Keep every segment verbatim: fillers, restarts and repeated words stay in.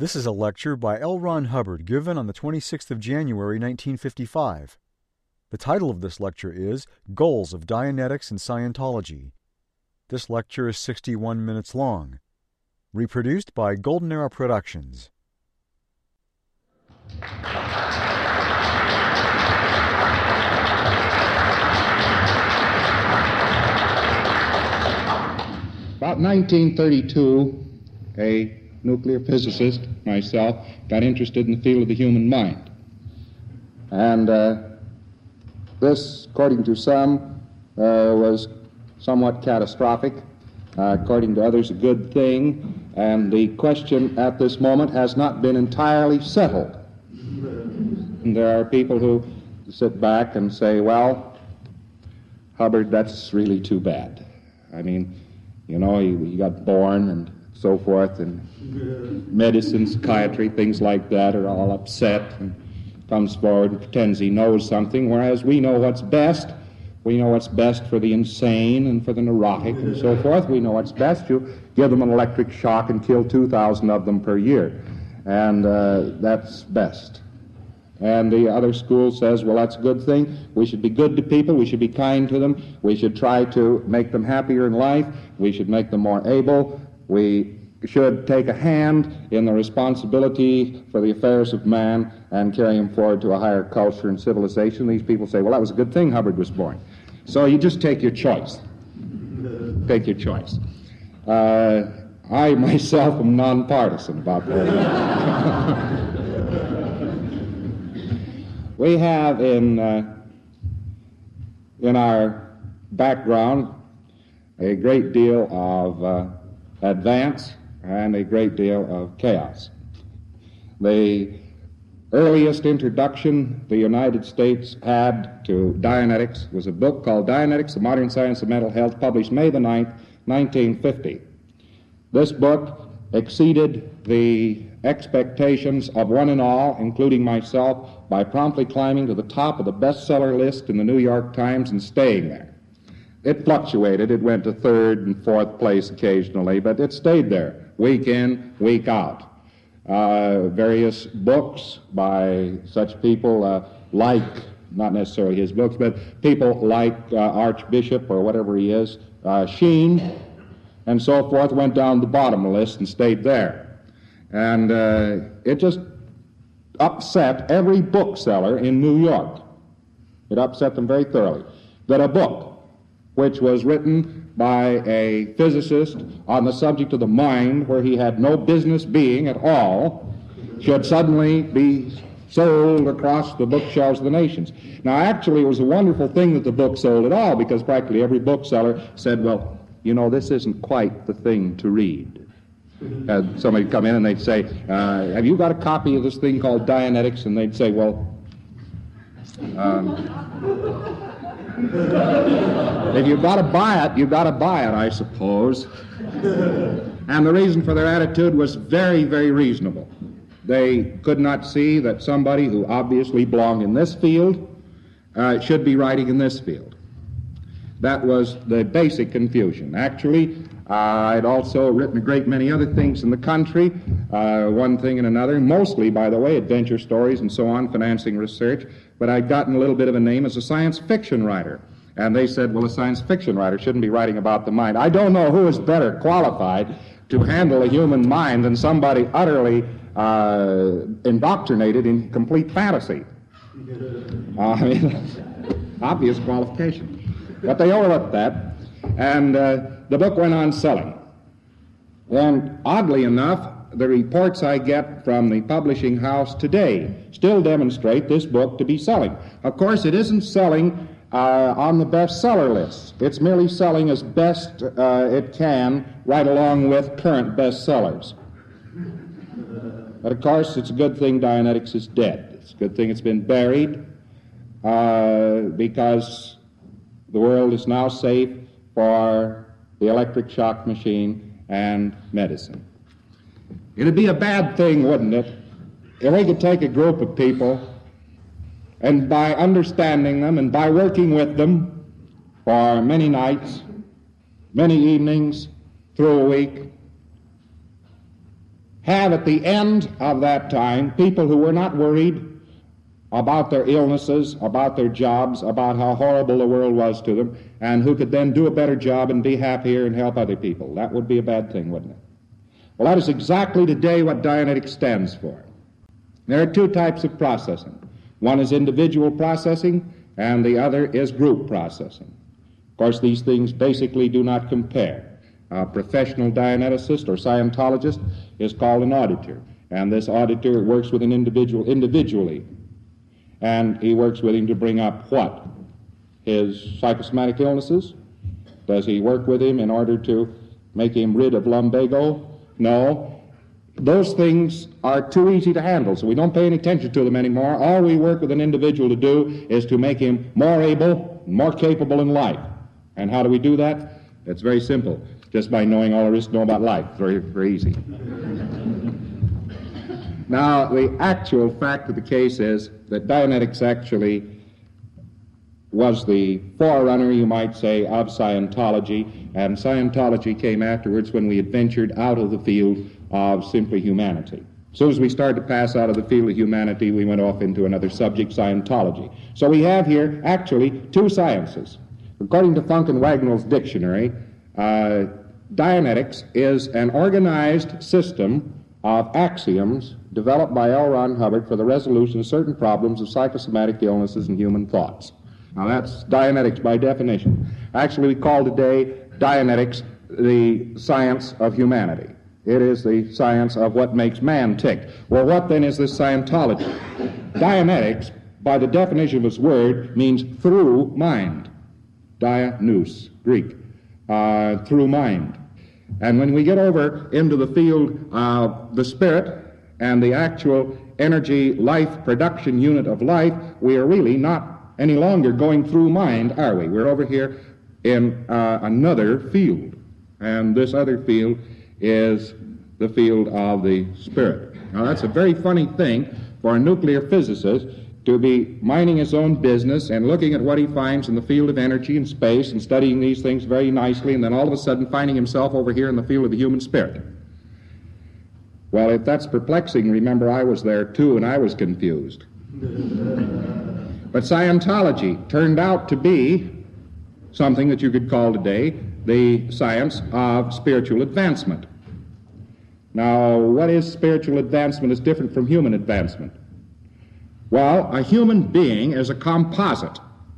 This is a lecture by L. Ron Hubbard given on the twenty-sixth of January, nineteen fifty-five. The title of this lecture is Goals of Dianetics and Scientology. This lecture is sixty-one minutes long. Reproduced by Golden Era Productions. About nineteen thirty-two, a nuclear physicist, myself, got interested in the field of the human mind. And uh, this, according to some, uh, was somewhat catastrophic. Uh, according to others, a good thing. And the question at this moment has not been entirely settled. And there are people who sit back and say, well, Hubbard, that's really too bad. I mean, you know, he, he got born and so forth, and medicine, psychiatry, things like that are all upset, and comes forward and pretends he knows something, whereas we know what's best. We know what's best for the insane and for the neurotic and so forth. We know what's best. You give them an electric shock and kill two thousand of them per year, and uh, that's best. And the other school says, well, that's a good thing. We should be good to people. We should be kind to them. We should try to make them happier in life. We should make them more able. We should take a hand in the responsibility for the affairs of man and carry him forward to a higher culture and civilization. These people say, well, that was a good thing Hubbard was born. So you just take your choice. Take your choice. Uh, I myself am nonpartisan about that. We have in, uh, in our background a great deal of uh, advance and a great deal of chaos. The earliest introduction the United States had to Dianetics was a book called Dianetics, The Modern Science of Mental Health, published May the ninth, nineteen fifty. This book exceeded the expectations of one and all, including myself, by promptly climbing to the top of the bestseller list in the New York Times and staying there. It fluctuated. It went to third and fourth place occasionally, but it stayed there, week in, week out. Uh, various books by such people uh, like, not necessarily his books, but people like uh, Archbishop or whatever he is, uh, Sheen, and so forth, went down the bottom of the list and stayed there. And uh, it just upset every bookseller in New York. It upset them very thoroughly. That a book which was written by a physicist on the subject of the mind, where he had no business being at all, should suddenly be sold across the bookshelves of the nations. Now, actually, it was a wonderful thing that the book sold at all, because practically every bookseller said, well, you know, this isn't quite the thing to read. Uh, somebody would come in and they'd say, uh, have you got a copy of this thing called Dianetics? And they'd say, well, um, if you've got to buy it, you've got to buy it, I suppose. And the reason for their attitude was very, very reasonable. They could not see that somebody who obviously belonged in this field uh, should be writing in this field. That was the basic confusion. Actually, uh, I'd also written a great many other things in the country, uh, one thing and another, mostly, by the way, adventure stories and so on, financing research, but I'd gotten a little bit of a name as a science fiction writer. And they said, well, a science fiction writer shouldn't be writing about the mind. I don't know who is better qualified to handle a human mind than somebody utterly uh, indoctrinated in complete fantasy. Uh, I mean, obvious qualification. But they overlooked that, and uh, the book went on selling. And oddly enough, the reports I get from the publishing house today still demonstrate this book to be selling. Of course, it isn't selling uh, on the bestseller lists. It's merely selling as best uh, it can, right along with current bestsellers. But of course, it's a good thing Dianetics is dead. It's a good thing it's been buried, uh, because the world is now safe for the electric shock machine and medicine. It'd be a bad thing, wouldn't it, if we could take a group of people and by understanding them and by working with them for many nights, many evenings, through a week, have at the end of that time people who were not worried about their illnesses, about their jobs, about how horrible the world was to them, and who could then do a better job and be happier and help other people. That would be a bad thing, wouldn't it? Well, that is exactly today what Dianetics stands for. There are two types of processing. One is individual processing, and the other is group processing. Of course, these things basically do not compare. A professional Dianeticist or Scientologist is called an auditor, and this auditor works with an individual individually, and he works with him to bring up what? His psychosomatic illnesses? Does he work with him in order to make him rid of lumbago? No. Those things are too easy to handle, so we don't pay any attention to them anymore. All we work with an individual to do is to make him more able, more capable in life. And how do we do that? It's very simple, just by knowing all there is to know about life. Very, very easy. Now, the actual fact of the case is that Dianetics actually was the forerunner, you might say, of Scientology, and Scientology came afterwards when we had ventured out of the field of simply humanity. As soon as we started to pass out of the field of humanity, we went off into another subject, Scientology. So we have here actually two sciences. According to Funk and Wagnall's dictionary, uh, Dianetics is an organized system of axioms developed by L. Ron Hubbard for the resolution of certain problems of psychosomatic illnesses and human thoughts. Now that's Dianetics by definition. Actually, we call today Dianetics the science of humanity. It is the science of what makes man tick. Well, what then is this Scientology? Dianetics, by the definition of its word, means through mind. Dia, nous, Greek, uh, through mind. And when we get over into the field of the spirit and the actual energy life production unit of life, we are really not any longer going through mind, are we? We're over here in uh, another field. And this other field is the field of the spirit. Now that's a very funny thing for a nuclear physicist to be minding his own business and looking at what he finds in the field of energy and space and studying these things very nicely, and then all of a sudden finding himself over here in the field of the human spirit. Well, if that's perplexing, remember I was there too and I was confused. But Scientology turned out to be something that you could call today the science of spiritual advancement. Now, what is spiritual advancement is different from human advancement? Well, a human being is a composite.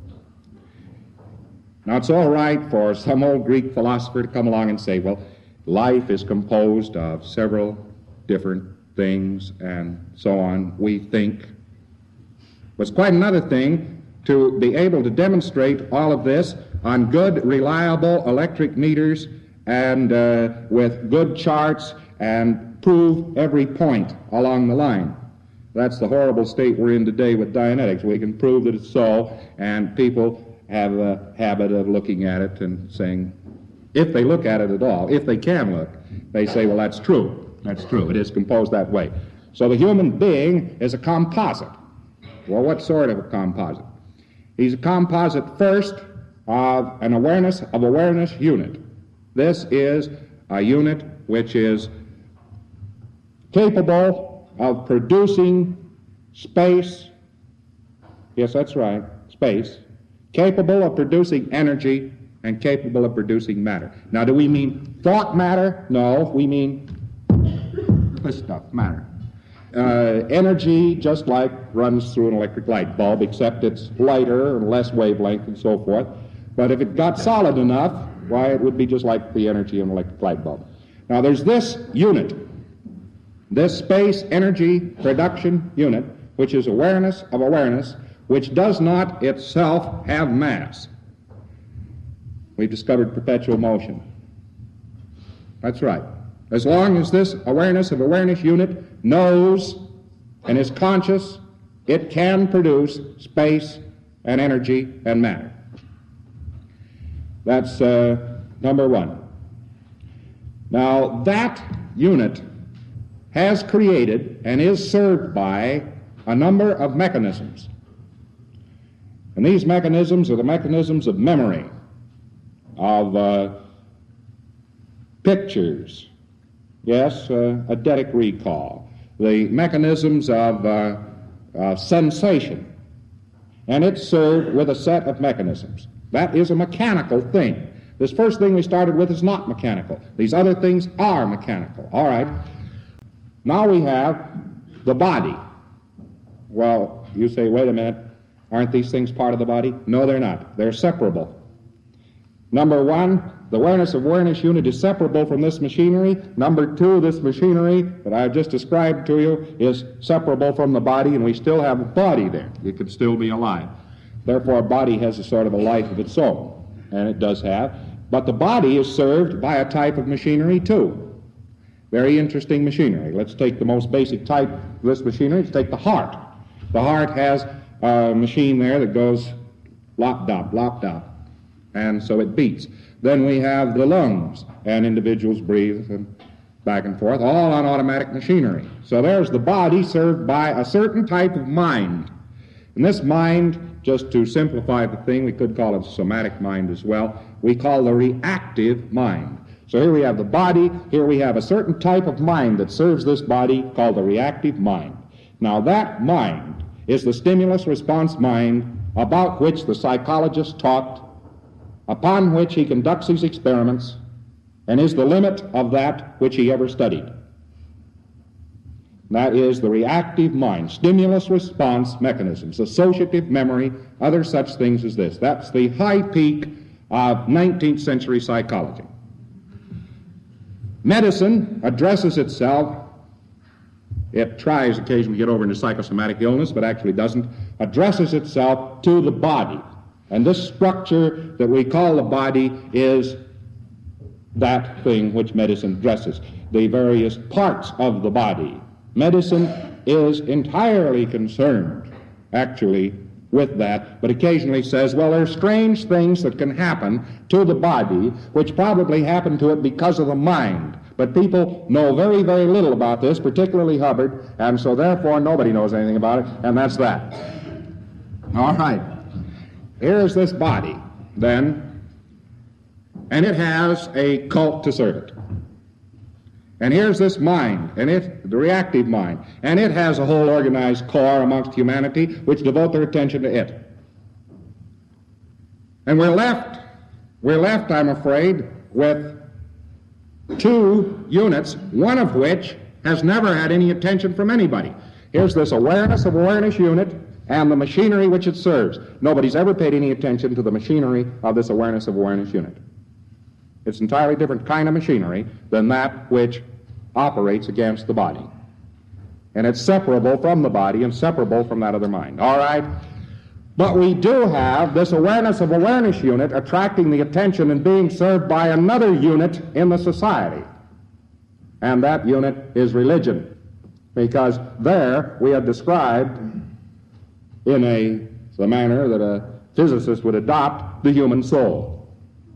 Now, it's all right for some old Greek philosopher to come along and say, well, life is composed of several different things and so on, we think. But it's quite another thing to be able to demonstrate all of this on good, reliable electric meters and uh, with good charts and prove every point along the line. That's the horrible state we're in today with Dianetics. We can prove that it's so, and people have a habit of looking at it and saying, if they look at it at all, if they can look, they say, well, that's true. That's true. It is composed that way. So the human being is a composite. Well, what sort of a composite? He's a composite first of an awareness of awareness unit. This is a unit which is capable of producing space, yes, that's right, space, capable of producing energy and capable of producing matter. Now, do we mean thought matter? No, we mean this stuff, matter. Uh, energy, just like runs through an electric light bulb, except it's lighter and less wavelength and so forth. But if it got solid enough, why, it would be just like the energy of an electric light bulb. Now, there's this unit, this space energy production unit, which is awareness of awareness, which does not itself have mass. We've discovered perpetual motion. That's right. As long as this awareness of awareness unit knows and is conscious, it can produce space and energy and matter. That's uh, number one. Now, that unit has created and is served by a number of mechanisms. And these mechanisms are the mechanisms of memory, of uh, pictures, Yes, uh, eidetic recall. The mechanisms of uh, uh, sensation. And it's served with a set of mechanisms. That is a mechanical thing. This first thing we started with is not mechanical. These other things are mechanical. All right. Now we have the body. Well, you say, wait a minute, aren't these things part of the body? No, they're not. They're separable. Number one, the awareness of awareness unit is separable from this machinery. Number two, this machinery that I've just described to you is separable from the body, and we still have a body there. It could still be alive. Therefore, a body has a sort of a life of its own, and it does have. But the body is served by a type of machinery, too. Very interesting machinery. Let's take the most basic type of this machinery. Let's take the heart. The heart has a machine there that goes lop-dop, lop-dop, and so it beats. Then we have the lungs, and individuals breathe and back and forth, all on automatic machinery. So there's the body served by a certain type of mind. And this mind, just to simplify the thing, we could call it somatic mind as well, we call the reactive mind. So here we have the body, here we have a certain type of mind that serves this body called the reactive mind. Now that mind is the stimulus response mind about which the psychologist talked, upon which he conducts his experiments, and is the limit of that which he ever studied. That is the reactive mind, stimulus response mechanisms, associative memory, other such things as this. That's the high peak of nineteenth century psychology. Medicine addresses itself, it tries occasionally to get over into psychosomatic illness, but actually doesn't, addresses itself to the body. And this structure that we call the body is that thing which medicine addresses, the various parts of the body. Medicine is entirely concerned, actually, with that, but occasionally says, well, there are strange things that can happen to the body which probably happen to it because of the mind. But people know very, very little about this, particularly Hubbard, and so therefore nobody knows anything about it, and that's that. All right. Here's this body, then, and it has a cult to serve it. And here's this mind, and it, the reactive mind, and it has a whole organized corps amongst humanity which devote their attention to it. And we're left, we're left, I'm afraid, with two units, one of which has never had any attention from anybody. Here's this awareness of awareness unit and the machinery which it serves. Nobody's ever paid any attention to the machinery of this awareness of awareness unit. It's an entirely different kind of machinery than that which operates against the body. And it's separable from the body and separable from that other mind. All right? But we do have this awareness of awareness unit attracting the attention and being served by another unit in the society. And that unit is religion. Because there we have described in a the manner that a physicist would adopt the human soul.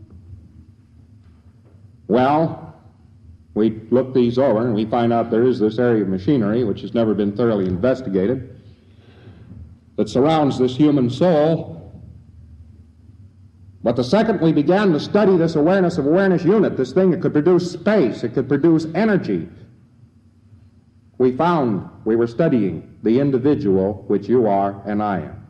Well, we look these over and we find out there is this area of machinery which has never been thoroughly investigated that surrounds this human soul. But the second we began to study this awareness of awareness unit, this thing that could produce space, it could produce energy, we found we were studying the individual which you are and I am.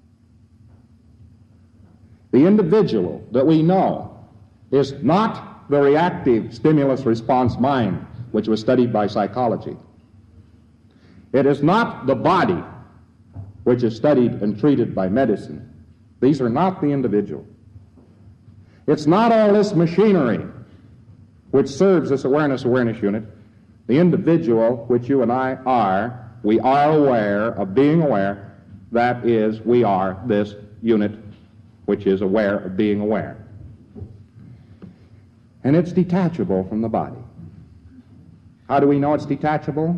The individual that we know is not the reactive stimulus response mind which was studied by psychology. It is not the body which is studied and treated by medicine. These are not the individual. It's not all this machinery which serves this awareness awareness unit. The individual which you and I are, we are aware of being aware, that is, we are this unit which is aware of being aware. And it's detachable from the body. How do we know it's detachable?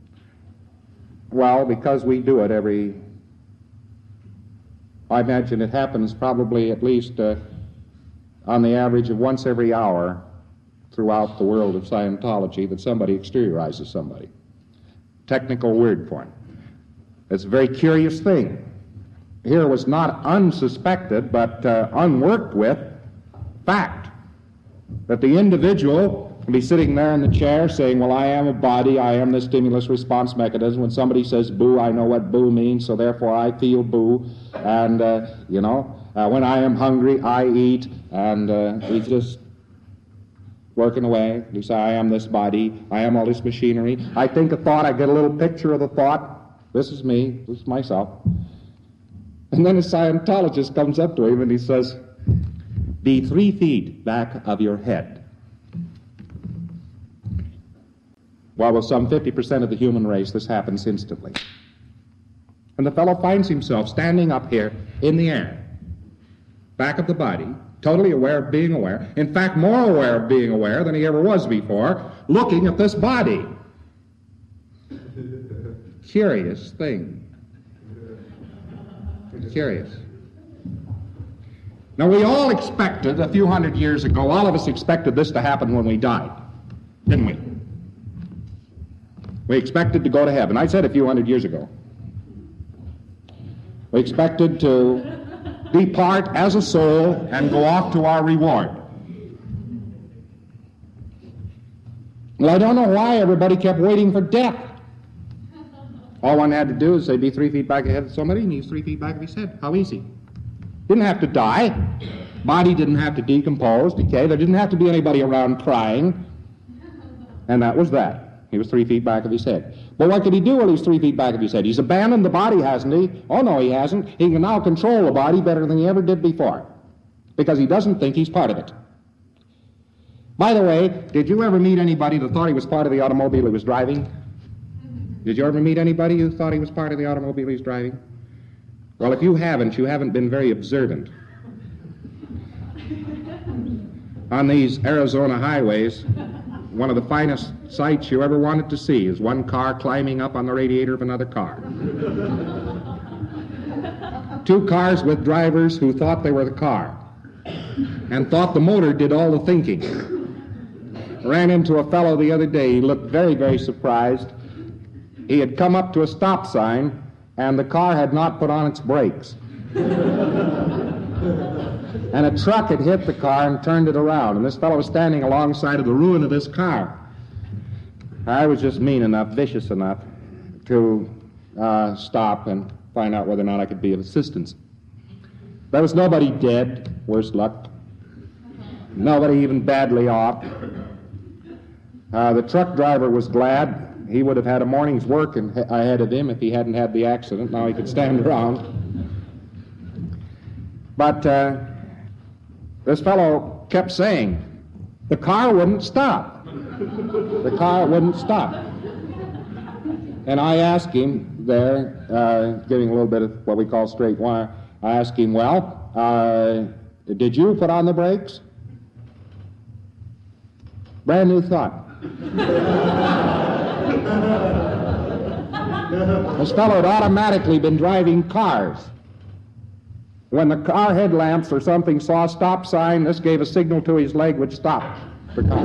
Well, because we do it every, I imagine it happens probably at least uh, on the average of once every hour throughout the world of Scientology that somebody exteriorizes somebody. Technical word for it. It's a very curious thing. Here was not unsuspected, but uh, unworked with fact that the individual I'll be sitting there in the chair saying, well, I am a body, I am the stimulus response mechanism. When somebody says boo, I know what boo means, so therefore I feel boo. And, uh, you know, uh, when I am hungry, I eat. And uh, he's just working away. You say, I am this body, I am all this machinery. I think a thought, I get a little picture of the thought. This is me, this is myself. And then a Scientologist comes up to him and he says, be three feet back of your head. Well, with some fifty percent of the human race, this happens instantly. And the fellow finds himself standing up here in the air, back of the body, totally aware of being aware, in fact, more aware of being aware than he ever was before, looking at this body. Curious thing. Curious. Now, we all expected, a few hundred years ago, all of us expected this to happen when we died, didn't we? We expected to go to heaven. I said a few hundred years ago. We expected to depart as a soul and go off to our reward. Well, I don't know why everybody kept waiting for death. All one had to do is say, be three feet back ahead of somebody, and he's three feet back of his head. How easy. Didn't have to die. Body didn't have to decompose, decay. There didn't have to be anybody around crying. And that was that. He was three feet back of his head. But what could he do while he's three feet back of his head? He's abandoned the body, hasn't he? Oh, no, he hasn't. He can now control the body better than he ever did before, because he doesn't think he's part of it. By the way, did you ever meet anybody that thought he was part of the automobile he was driving? Did you ever meet anybody who thought he was part of the automobile he was driving? Well, if you haven't, you haven't been very observant. On these Arizona highways, one of the finest sights you ever wanted to see is one car climbing up on the radiator of another car. Two cars with drivers who thought they were the car and thought the motor did all the thinking. Ran into a fellow the other day. He looked very, very surprised. He had come up to a stop sign and the car had not put on its brakes. And a truck had hit the car and turned it around, and this fellow was standing alongside of the ruin of this car. I was just mean enough, vicious enough, to uh, stop and find out whether or not I could be of assistance. There was nobody dead, worse luck. Nobody even badly off. Uh, the truck driver was glad. He would have had a morning's work in, ahead of him if he hadn't had the accident. Now he could stand around. But uh, this fellow kept saying, the car wouldn't stop. The car wouldn't stop. And I asked him there, uh, giving a little bit of what we call straight wire, I asked him, well, uh, did you put on the brakes? Brand new thought. This fellow had automatically been driving cars. When the car headlamps or something saw a stop sign, this gave a signal to his leg which stopped the car.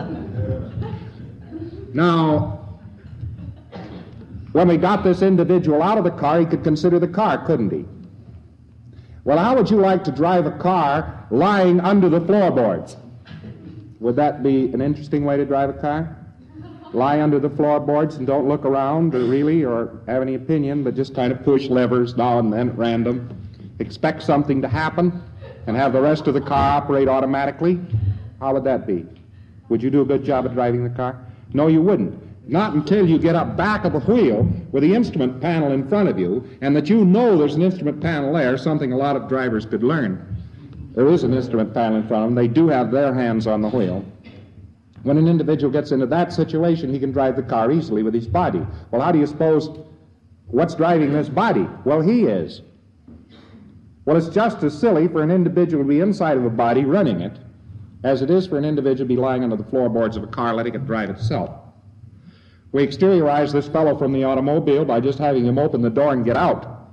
Now, when we got this individual out of the car, he could consider the car, couldn't he? Well, how would you like to drive a car lying under the floorboards? Would that be an interesting way to drive a car? Lie under the floorboards and don't look around or really or have any opinion, but just kind of push levers now and then at random. Expect something to happen and have the rest of the car operate automatically? How would that be? Would you do a good job at driving the car? No, you wouldn't. Not until you get up back of the wheel with the instrument panel in front of you and that you know there's an instrument panel there, something a lot of drivers could learn. There is an instrument panel in front of them. They do have their hands on the wheel. When an individual gets into that situation, he can drive the car easily with his body. Well, how do you suppose, what's driving this body? Well, he is. Well, it's just as silly for an individual to be inside of a body running it as it is for an individual to be lying under the floorboards of a car letting it drive itself. We exteriorize this fellow from the automobile by just having him open the door and get out.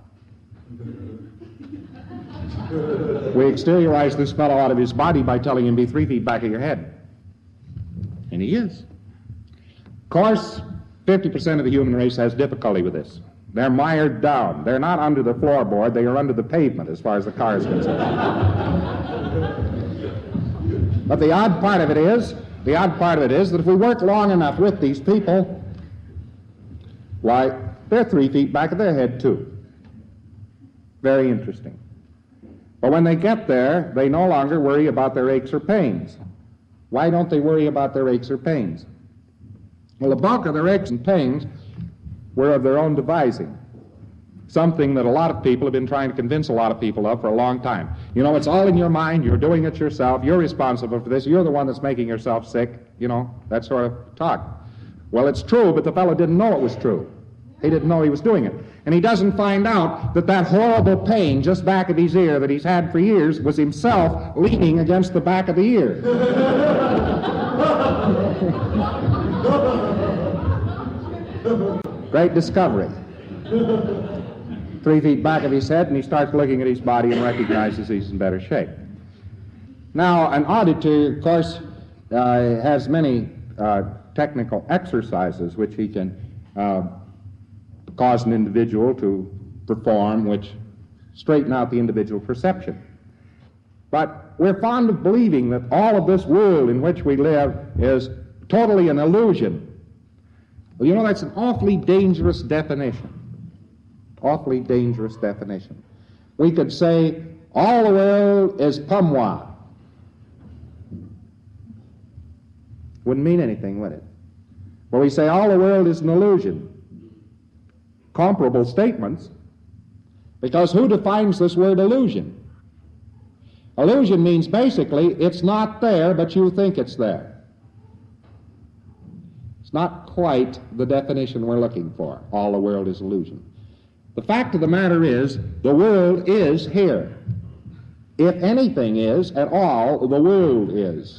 We exteriorize this fellow out of his body by telling him be three feet back of your head. And he is. Of course, fifty percent of the human race has difficulty with this. They're mired down. They're not under the floorboard. They are under the pavement as far as the car is concerned. But the odd part of it is the odd part of it is that if we work long enough with these people, why, they're three feet back of their head, too. Very interesting. But when they get there, they no longer worry about their aches or pains. Why don't they worry about their aches or pains? Well, the bulk of their aches and pains were of their own devising, something that a lot of people have been trying to convince a lot of people of for a long time. You know, it's all in your mind, you're doing it yourself, you're responsible for this, you're the one that's making yourself sick, you know, that sort of talk. Well, it's true, but the fellow didn't know it was true. He didn't know he was doing it. And he doesn't find out that that horrible pain just back of his ear that he's had for years was himself leaning against the back of the ear. Great discovery. Three feet back of his head, and he starts looking at his body and recognizes he's in better shape. Now, an auditor, of course, uh, has many uh, technical exercises which he can uh, cause an individual to perform, which straighten out the individual perception. But we're fond of believing that all of this world in which we live is totally an illusion. Well, you know, that's an awfully dangerous definition. Awfully dangerous definition. We could say, all the world is pumwa. Wouldn't mean anything, would it? Well, we say, all the world is an illusion. Comparable statements, because who defines this word illusion? Illusion means basically, it's not there, but you think it's there. It's not quite the definition we're looking for. All the world is illusion. The fact of the matter is, the world is here. If anything is at all, the world is.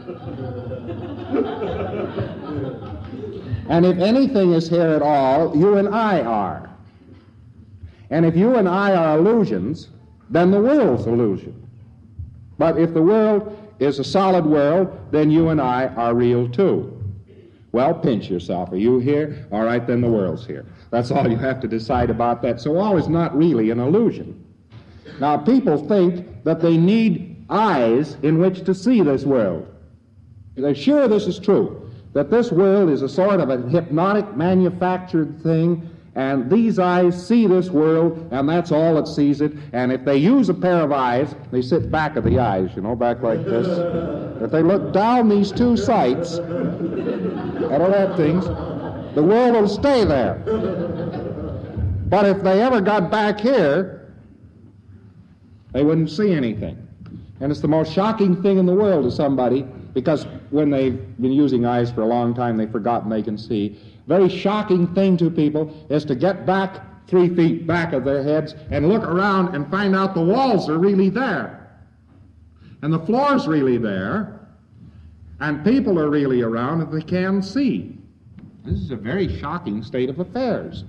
And if anything is here at all, you and I are. And if you and I are illusions, then the world's illusion. But if the world is a solid world, then you and I are real too. Well, pinch yourself. Are you here? All right, then the world's here. That's all you have to decide about that. So all is not really an illusion. Now, people think that they need eyes in which to see this world. They're sure this is true, that this world is a sort of a hypnotic, manufactured thing, and these eyes see this world, and that's all that sees it. And if they use a pair of eyes, they sit back of the eyes, you know, back like this. If they look down these two sights at all that things, the world will stay there. But if they ever got back here, they wouldn't see anything. And it's the most shocking thing in the world to somebody, because when they've been using eyes for a long time, they've forgotten they can see. Very shocking thing to people is to get back three feet back of their heads and look around and find out the walls are really there. And the floor's really there. And people are really around and they can see. This is a very shocking state of affairs.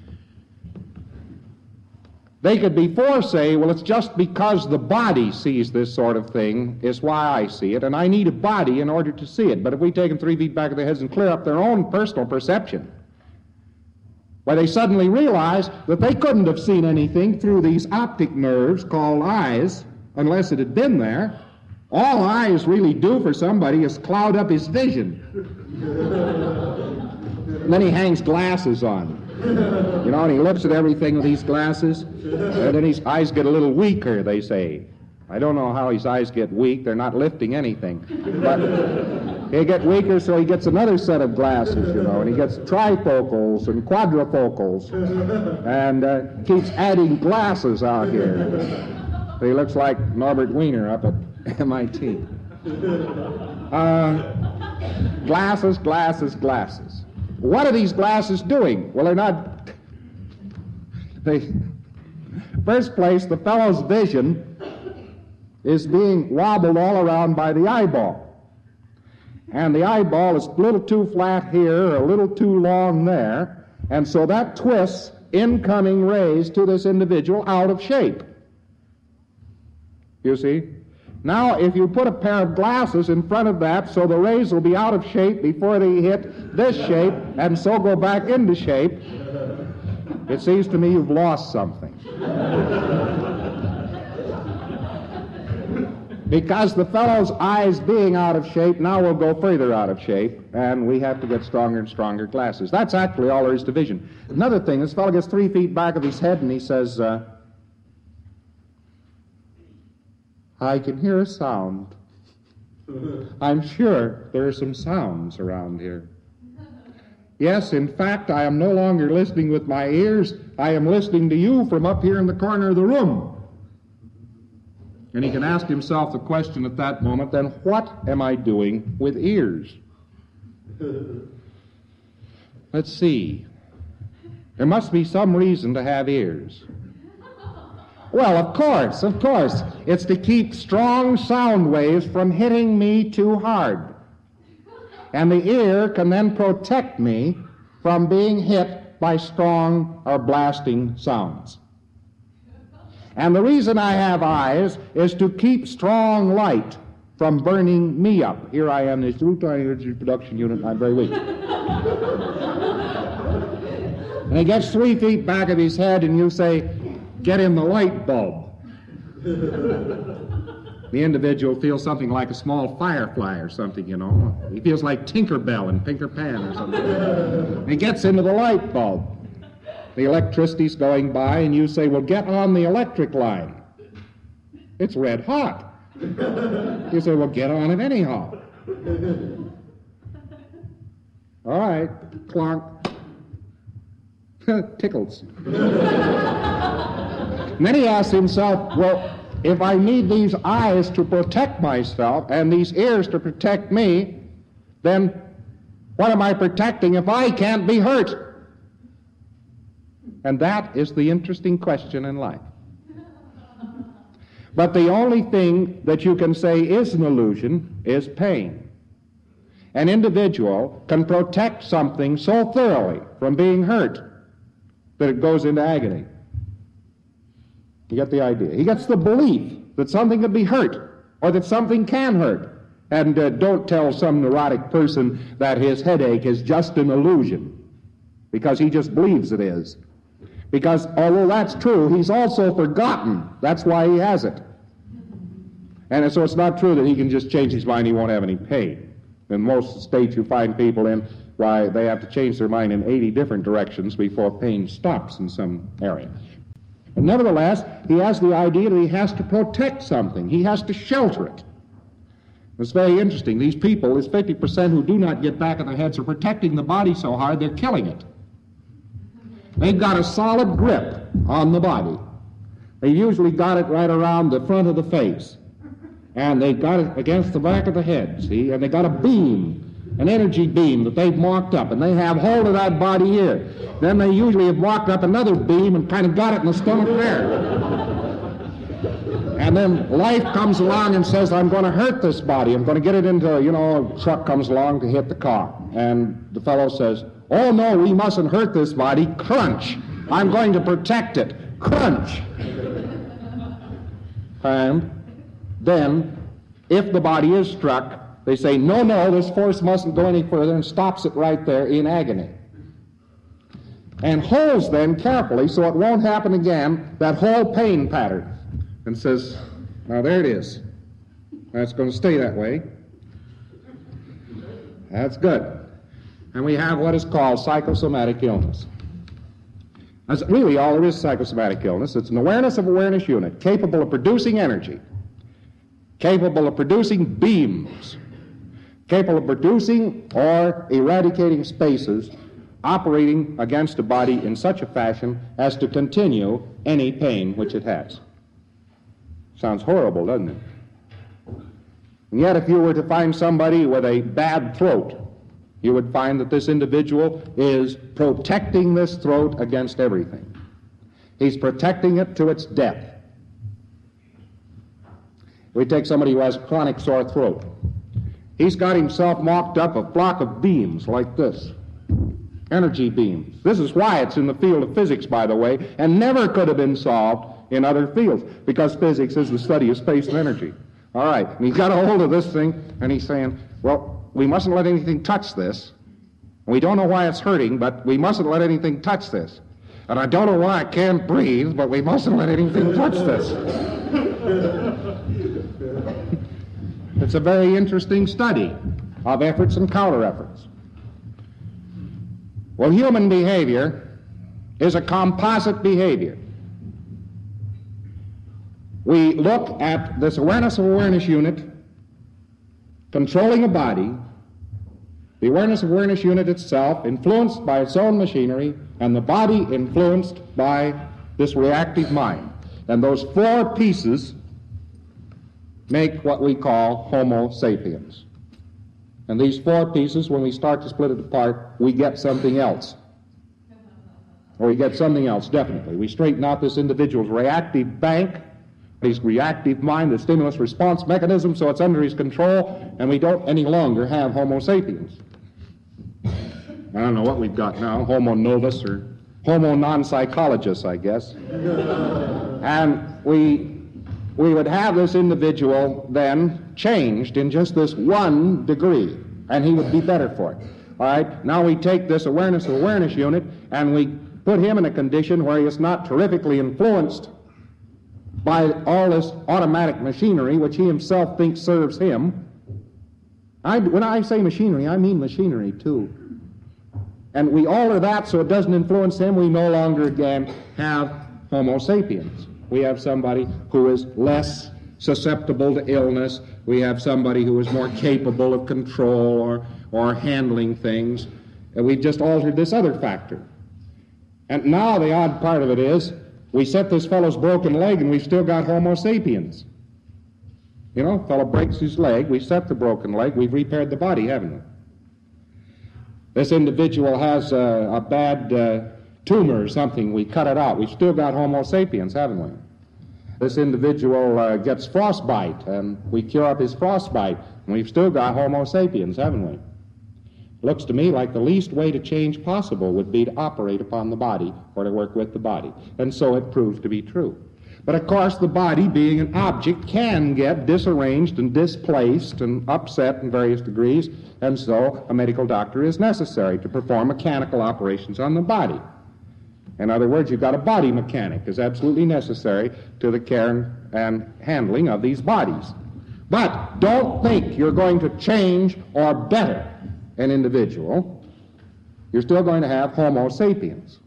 They could before say, well, it's just because the body sees this sort of thing is why I see it, and I need a body in order to see it. But if we take them three feet back of their heads and clear up their own personal perception, why they suddenly realize that they couldn't have seen anything through these optic nerves called eyes unless it had been there. All eyes really do for somebody is cloud up his vision. And then he hangs glasses on. You know, and he looks at everything with these glasses, and then his eyes get a little weaker, they say. I don't know how his eyes get weak. They're not lifting anything. But they get weaker, so he gets another set of glasses, you know, and he gets trifocals and quadrifocals, and uh, keeps adding glasses out here. So he looks like Norbert Wiener up at M I T. Uh, glasses, glasses, glasses. What are these glasses doing? Well, they're not... They, first place, the fellow's vision is being wobbled all around by the eyeball. And the eyeball is a little too flat here, or a little too long there, and so that twists incoming rays to this individual out of shape. You see? Now, if you put a pair of glasses in front of that so the rays will be out of shape before they hit this shape and so go back into shape, it seems to me you've lost something. Because the fellow's eyes being out of shape now will go further out of shape, and we have to get stronger and stronger glasses. That's actually all there is to vision. Another thing, this fellow gets three feet back of his head and he says, uh, I can hear a sound. I'm sure there are some sounds around here. Yes, in fact, I am no longer listening with my ears. I am listening to you from up here in the corner of the room. And he can ask himself the question at that moment, then what am I doing with ears? Let's see. There must be some reason to have ears. Well, of course, of course. It's to keep strong sound waves from hitting me too hard. And the ear can then protect me from being hit by strong or blasting sounds. And the reason I have eyes is to keep strong light from burning me up. Here I am, this little tiny energy production unit, and I'm very weak. And he gets three feet back of his head, and you say, get in the light bulb. The individual feels something like a small firefly or something, you know. He feels like Tinkerbell in Pinker Pan or something. And he gets into the light bulb. The electricity's going by, and you say, well, get on the electric line. It's red hot. You say, well, get on it anyhow. All right, clunk. Tickles. And then he asks himself, well, if I need these eyes to protect myself and these ears to protect me, then what am I protecting if I can't be hurt? And that is the interesting question in life. But the only thing that you can say is an illusion is pain. An individual can protect something so thoroughly from being hurt that it goes into agony. You get the idea. He gets the belief that something can be hurt or that something can hurt. And uh, don't tell some neurotic person that his headache is just an illusion, because he just believes it is. Because although that's true, he's also forgotten. That's why he has it. And so it's not true that he can just change his mind, he won't have any pain. In most states you find people in, why they have to change their mind in eighty different directions before pain stops in some area. But nevertheless, he has the idea that he has to protect something. He has to shelter it. It's very interesting. These people, these fifty percent who do not get back of their heads, are protecting the body so hard they're killing it. They've got a solid grip on the body. They've usually got it right around the front of the face. And they've got it against the back of the head, see? And they've got a beam, an energy beam that they've marked up, and they have hold of that body here. Then they usually have marked up another beam and kind of got it in the stomach there. And then life comes along and says, I'm going to hurt this body. I'm going to get it into, you know, a truck comes along to hit the car. And the fellow says, oh, no, we mustn't hurt this body. Crunch. I'm going to protect it. Crunch. And then, if the body is struck, they say, no, no, this force mustn't go any further, and stops it right there in agony. And holds then carefully, so it won't happen again, that whole pain pattern. And says, now there it is. That's going to stay that way. That's good. And we have what is called psychosomatic illness. That's really all there is psychosomatic illness. It's an awareness of awareness unit capable of producing energy, capable of producing beams, capable of producing or eradicating spaces, operating against a body in such a fashion as to continue any pain which it has. Sounds horrible, doesn't it? And yet if you were to find somebody with a bad throat, you would find that this individual is protecting this throat against everything. He's protecting it to its death. We take somebody who has chronic sore throat. He's got himself mocked up a flock of beams like this. Energy beams. This is why it's in the field of physics, by the way, and never could have been solved in other fields, because physics is the study of space and energy. All right, and he's got a hold of this thing, and he's saying, well, we mustn't let anything touch this. We don't know why it's hurting, but we mustn't let anything touch this. And I don't know why I can't breathe, but we mustn't let anything touch this. It's a very interesting study of efforts and counter-efforts. Well, human behavior is a composite behavior. We look at this awareness of awareness unit controlling a body, the awareness of awareness unit itself influenced by its own machinery, and the body influenced by this reactive mind. And those four pieces make what we call Homo sapiens. And these four pieces, when we start to split it apart, we get something else. Or we get something else, definitely. We straighten out this individual's reactive bank, his reactive mind, the stimulus response mechanism, so it's under his control, and we don't any longer have Homo sapiens. I don't know what we've got now, Homo novus or Homo non-psychologist, I guess. And we we would have this individual then changed in just this one degree, and he would be better for it. All right, now we take this awareness of awareness unit, and we put him in a condition where he is not terrifically influenced by all this automatic machinery, which he himself thinks serves him. I, when I say machinery, I mean machinery, too. And we alter that so it doesn't influence him. We no longer, again, have Homo sapiens. We have somebody who is less susceptible to illness. We have somebody who is more capable of control or, or handling things. And we've just altered this other factor. And now the odd part of it is, we set this fellow's broken leg and we've still got Homo sapiens. You know, fellow breaks his leg, we set the broken leg, we've repaired the body, haven't we? This individual has a, a bad uh, tumor or something, we cut it out. We've still got Homo sapiens, haven't we? This individual uh, gets frostbite, and we cure up his frostbite, and we've still got Homo sapiens, haven't we? Looks to me like the least way to change possible would be to operate upon the body or to work with the body. And so it proved to be true. But of course, the body, being an object, can get disarranged and displaced and upset in various degrees, and so a medical doctor is necessary to perform mechanical operations on the body. In other words, you've got a body mechanic is absolutely necessary to the care and handling of these bodies. But don't think you're going to change or better an individual. You're still going to have Homo sapiens.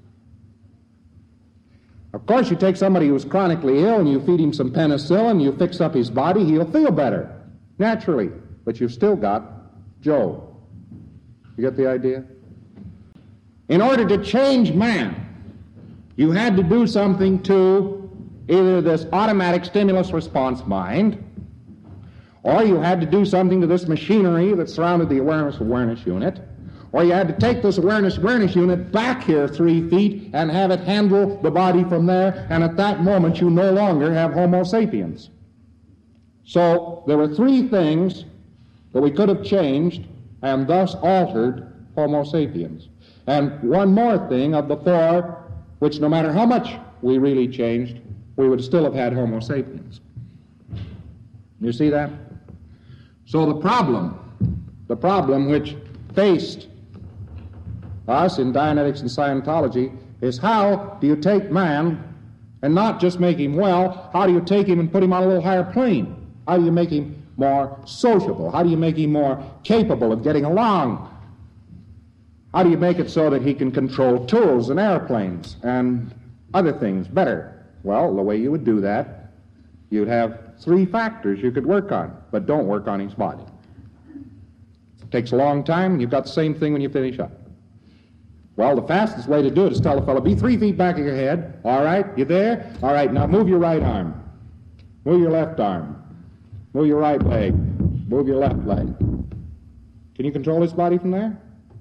Of course, you take somebody who's chronically ill and you feed him some penicillin, you fix up his body, he'll feel better, naturally. But you've still got Joe. You get the idea? In order to change man, you had to do something to either this automatic stimulus response mind, or you had to do something to this machinery that surrounded the awareness-awareness unit, or you had to take this awareness-awareness unit back here three feet and have it handle the body from there, and at that moment you no longer have Homo sapiens. So there were three things that we could have changed and thus altered Homo sapiens. And one more thing of the four, which no matter how much we really changed, we would still have had Homo sapiens. You see that? So the problem, the problem which faced us in Dianetics and Scientology is how do you take man and not just make him well, how do you take him and put him on a little higher plane? How do you make him more sociable? How do you make him more capable of getting along? How do you make it so that he can control tools and airplanes and other things better? Well, the way you would do that, you'd have three factors you could work on, but don't work on his body. It takes a long time, and you've got the same thing when you finish up. Well, the fastest way to do it is tell the fellow, be three feet back of your head. All right, you there? All right, now move your right arm. Move your left arm. Move your right leg. Move your left leg. Can you control his body from there?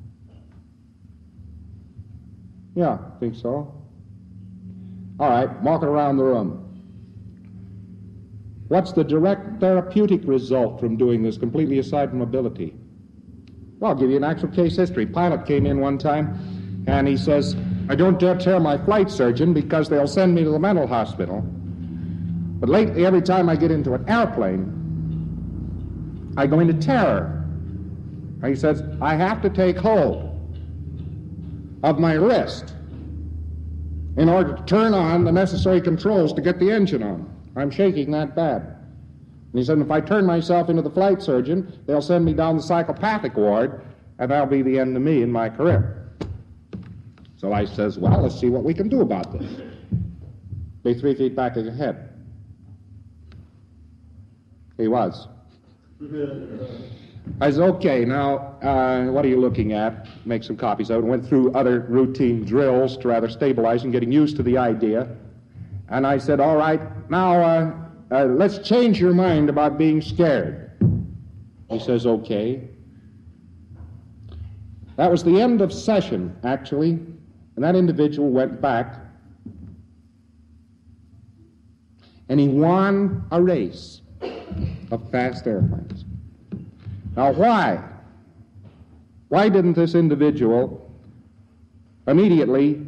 Yeah, I think so. All right, walk it around the room. What's the direct therapeutic result from doing this, completely aside from ability? Well, I'll give you an actual case history. Pilot came in one time, and he says, I don't dare tell my flight surgeon because they'll send me to the mental hospital. But lately, every time I get into an airplane, I go into terror. And he says, I have to take hold of my wrist in order to turn on the necessary controls to get the engine on. I'm shaking that bad. And he said, if I turn myself into the flight surgeon, they'll send me down the psychopathic ward, and that'll be the end of me in my career. So I says, well, let's see what we can do about this. Be three feet back of your head. He was. I said, okay, now, uh, what are you looking at? Make some copies of it. Went through other routine drills to rather stabilize and getting used to the idea. And I said, all right, now, uh, uh, let's change your mind about being scared. He says, okay. That was the end of session, actually, and that individual went back, and he won a race of fast airplanes. Now, why? Why didn't this individual immediately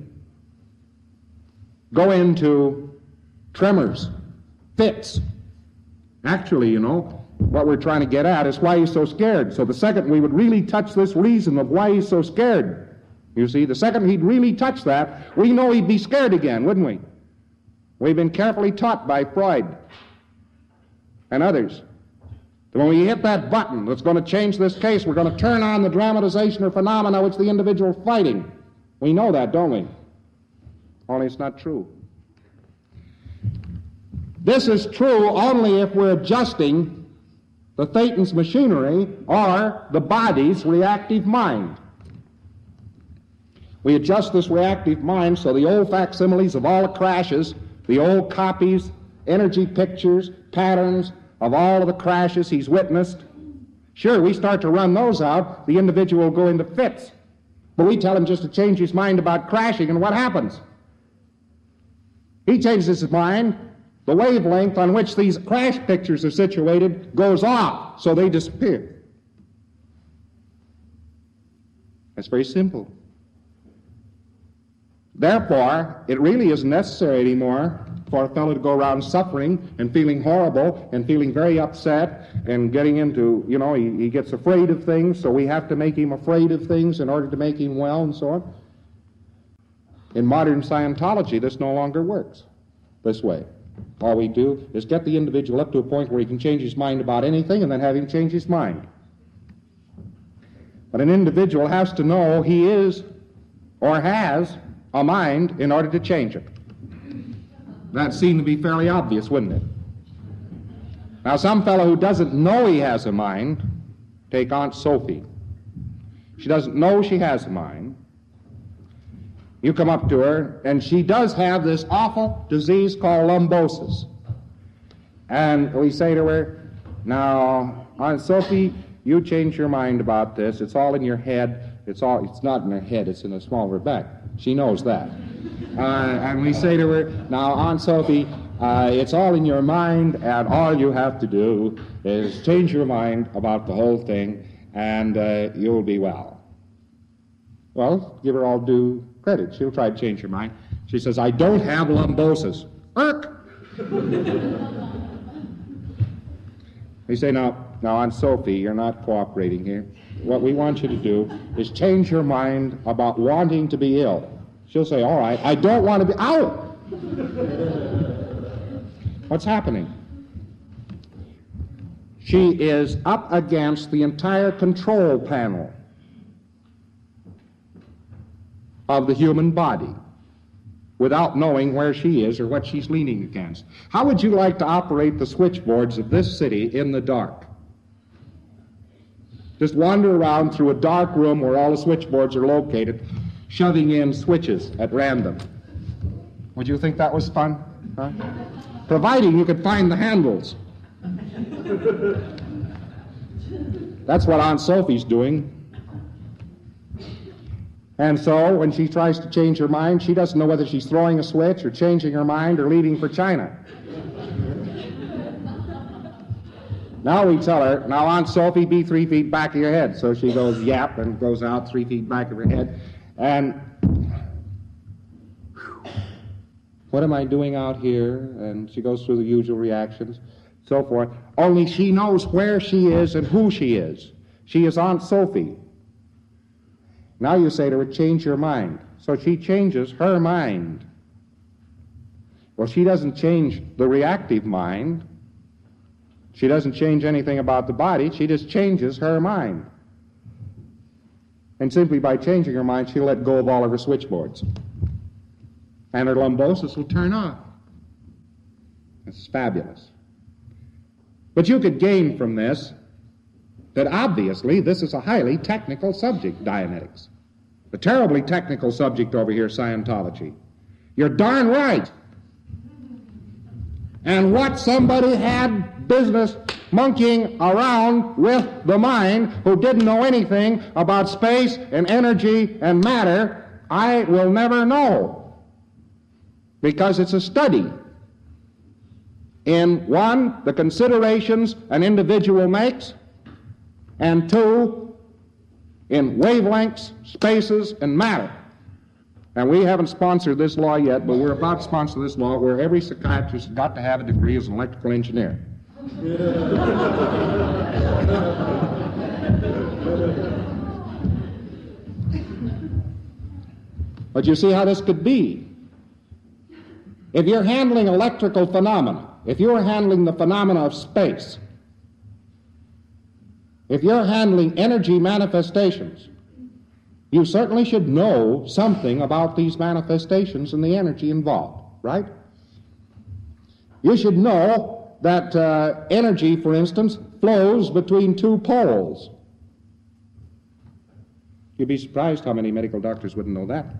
go into tremors, fits? Actually, you know, what we're trying to get at is why he's so scared. So the second we would really touch this reason of why he's so scared, you see, the second he'd really touch that, we know he'd be scared again, wouldn't we? We've been carefully taught by Freud and others that when we hit that button that's going to change this case, we're going to turn on the dramatization or phenomena which the individual is fighting. We know that, don't we? Only it's not true. This is true only if we're adjusting the Thetans machinery or the body's reactive mind. We adjust this reactive mind so the old facsimiles of all the crashes, the old copies, energy pictures, patterns of all of the crashes he's witnessed, sure, we start to run those out, the individual will go into fits. But we tell him just to change his mind about crashing, and what happens? He changes his mind, the wavelength on which these crash pictures are situated goes off, so they disappear. That's very simple. Therefore, it really isn't necessary anymore for a fellow to go around suffering and feeling horrible and feeling very upset and getting into, you know, he, he gets afraid of things, so we have to make him afraid of things in order to make him well and so on. In modern Scientology, this no longer works this way. All we do is get the individual up to a point where he can change his mind about anything and then have him change his mind. But an individual has to know he is or has a mind in order to change it. That seemed to be fairly obvious, wouldn't it? Now, some fellow who doesn't know he has a mind, take Aunt Sophie. She doesn't know she has a mind. You come up to her, and she does have this awful disease called lumbosis. And we say to her, now, Aunt Sophie, you change your mind about this. It's all in your head. It's all. It's not in her head. It's in the small of her back. She knows that. Uh, and we say to her, now, Aunt Sophie, uh, it's all in your mind, and all you have to do is change your mind about the whole thing, and uh, you'll be well. Well, give her all due credit. She'll try to change her mind. She says, I don't have lumbosis. Irk! We say, now, now, Aunt Sophie, you're not cooperating here. What we want you to do is change your mind about wanting to be ill. She'll say, all right, I don't want to be out. What's happening? She is up against the entire control panel of the human body without knowing where she is or what she's leaning against. How would you like to operate the switchboards of this city in the dark? Just wander around through a dark room where all the switchboards are located, shoving in switches at random. Would you think that was fun? Huh? Providing you could find the handles. That's what Aunt Sophie's doing. And so when she tries to change her mind, she doesn't know whether she's throwing a switch or changing her mind or leaving for China. Now we tell her, now, Aunt Sophie, be three feet back of your head. So she goes, yap, and goes out three feet back of her head. And what am I doing out here? And she goes through the usual reactions, so forth. Only she knows where she is and who she is. She is Aunt Sophie. Now you say to her, change your mind. So she changes her mind. Well, she doesn't change the reactive mind. She doesn't change anything about the body, she just changes her mind. And simply by changing her mind, she'll let go of all of her switchboards. And her lumbosis will turn off. That's fabulous. But you could gain from this that obviously this is a highly technical subject, Dianetics. A terribly technical subject over here, Scientology. You're darn right. And what somebody had business monkeying around with the mind who didn't know anything about space and energy and matter, I will never know. Because it's a study in, one, the considerations an individual makes, and two, in wavelengths, spaces, and matter. And we haven't sponsored this law yet, but we're about to sponsor this law where every psychiatrist has got to have a degree as an electrical engineer. But you see how this could be. If you're handling electrical phenomena, if you're handling the phenomena of space, if you're handling energy manifestations, you certainly should know something about these manifestations and the energy involved, right? You should know that uh, energy, for instance, flows between two poles. You'd be surprised how many medical doctors wouldn't know that.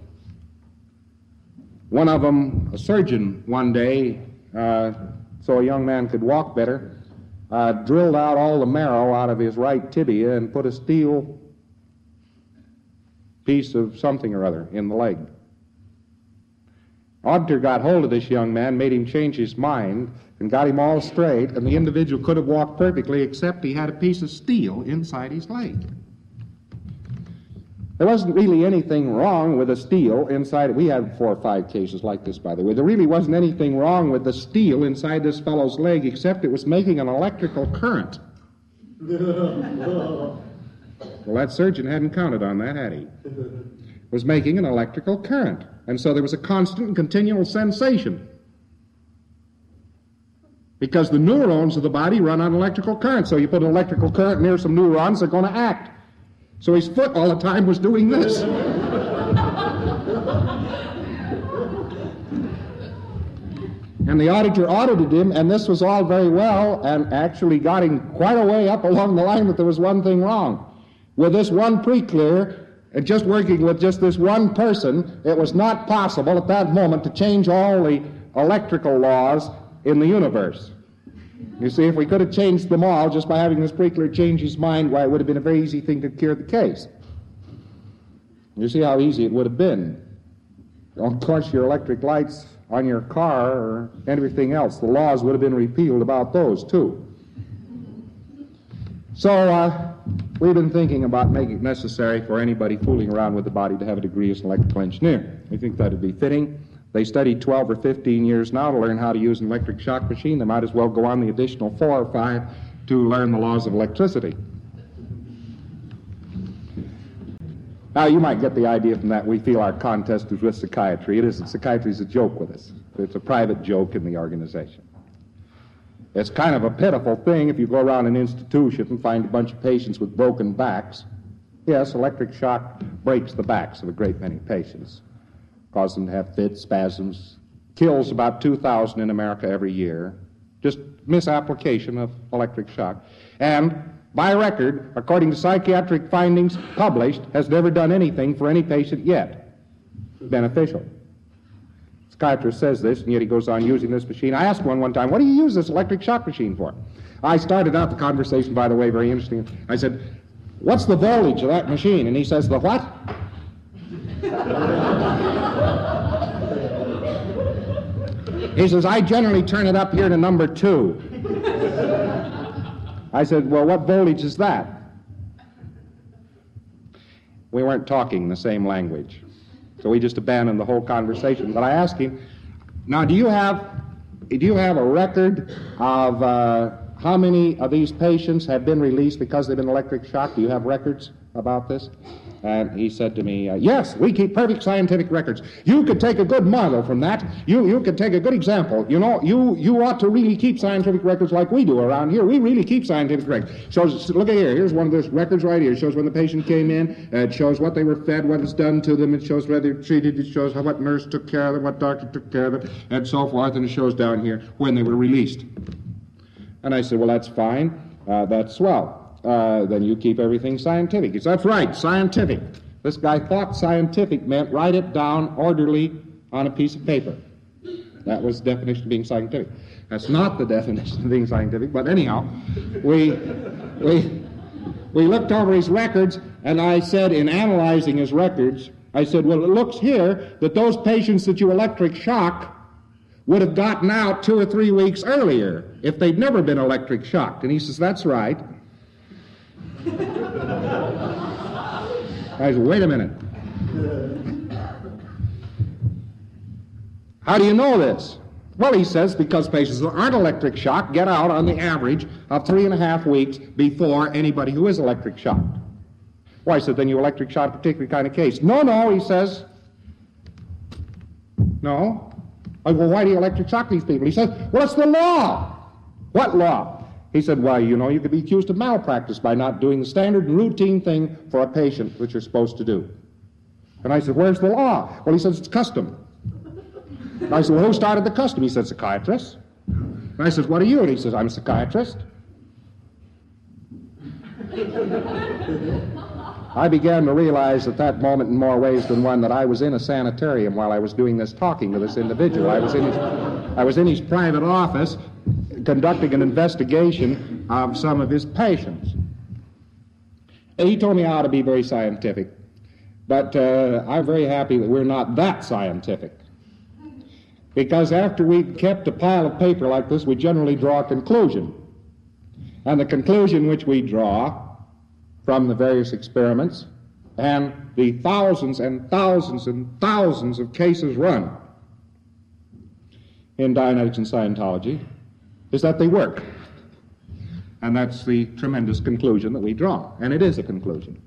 One of them, a surgeon, one day, uh, so a young man could walk better, uh, drilled out all the marrow out of his right tibia and put a steel piece of something or other in the leg. Auditor got hold of this young man, made him change his mind, and got him all straight, and the individual could have walked perfectly except he had a piece of steel inside his leg. There wasn't really anything wrong with the steel inside. We had four or five cases like this, by the way. There really wasn't anything wrong with the steel inside this fellow's leg except it was making an electrical current. Well, that surgeon hadn't counted on that, had he? It was making an electrical current. And so there was a constant and continual sensation. Because the neurons of the body run on electrical current. So you put an electrical current near some neurons, they're going to act. So his foot all the time was doing this. And the auditor audited him, and this was all very well, and actually got him quite a way up along the line that there was one thing wrong. With this one pre-clear, and just working with just this one person, it was not possible at that moment to change all the electrical laws in the universe. You see, if we could have changed them all just by having this pre-clear change his mind, why, it would have been a very easy thing to cure the case. You see how easy it would have been. Of course, your electric lights on your car or everything else, the laws would have been repealed about those, too. So, uh, we've been thinking about making it necessary for anybody fooling around with the body to have a degree as an electrical engineer. We think that would be fitting. They studied twelve or fifteen years now to learn how to use an electric shock machine. They might as well go on the additional four or five to learn the laws of electricity. Now, you might get the idea from that we feel our contest is with psychiatry. It isn't. Psychiatry is a joke with us. It's a private joke in the organization. It's kind of a pitiful thing if you go around an institution and find a bunch of patients with broken backs. Yes, electric shock breaks the backs of a great many patients. Causes them to have fits, spasms. Kills about two thousand in America every year. Just misapplication of electric shock. And by record, according to psychiatric findings published, has never done anything for any patient yet beneficial. Psychiatrist says this, and yet he goes on using this machine. I asked one one time, what do you use this electric shock machine for? I started out the conversation, by the way, very interesting. I said, what's the voltage of that machine? And he says, the what? He says, I generally turn it up here to number two. I said, well, what voltage is that? We weren't talking the same language. So we just abandoned the whole conversation. But I asked him, now, do you have, do you have a record of uh, how many of these patients have been released because they've been electric shocked? Do you have records about this? And he said to me, uh, yes, we keep perfect scientific records. You could take a good model from that. You you could take a good example. You know, you, you ought to really keep scientific records like we do around here. We really keep scientific records. Shows, look at here. Here's one of those records right here. It shows when the patient came in. Uh, it shows what they were fed, what was done to them. It shows whether they were treated. It shows how what nurse took care of them, what doctor took care of them, and so forth. And it shows down here when they were released. And I said, well, that's fine. Uh, that's swell. Uh, then you keep everything scientific. He said, that's right, scientific. This guy thought scientific meant write it down orderly on a piece of paper. That was the definition of being scientific. That's not the definition of being scientific, but anyhow, we, we, we looked over his records, and I said, in analyzing his records, I said, well, it looks here that those patients that you electric shock would have gotten out two or three weeks earlier if they'd never been electric shocked. And he says, that's right. I said, wait a minute. How do you know this? Well, he says, because patients that aren't electric shocked get out on the average of three and a half weeks before anybody who is electric shocked. Well, I said, then you electric shock a particular kind of case. No, no, he says. No. I go, well, why do you electric shock these people? He says, well, it's the law. What law? He said, well, you know, you could be accused of malpractice by not doing the standard and routine thing for a patient which you're supposed to do. And I said, where's the law? Well, he says, it's custom. And I said, well, who started the custom? He said, psychiatrist. And I said, what are you? And he says, I'm a psychiatrist. I began to realize at that moment in more ways than one that I was in a sanitarium while I was doing this talking to this individual. I was in his, I was in his private office conducting an investigation of some of his patients. And he told me I ought to be very scientific, but uh, I'm very happy that we're not that scientific. Because after we've kept a pile of paper like this, we generally draw a conclusion. And the conclusion which we draw from the various experiments and the thousands and thousands and thousands of cases run in Dianetics and Scientology is that they work. And that's the tremendous conclusion that we draw. And it is a conclusion.